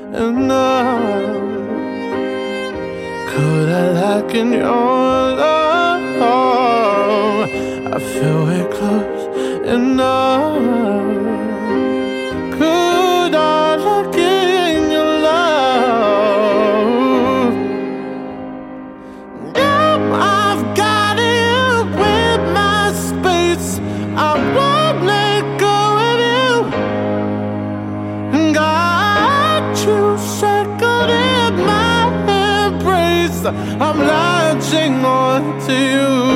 enough? Could I liken your love? I feel we're close enough. Could I liken your love? Now I've got you with my space. I won't let go of you. Got you shackled in my embrace. I'm latching on to you.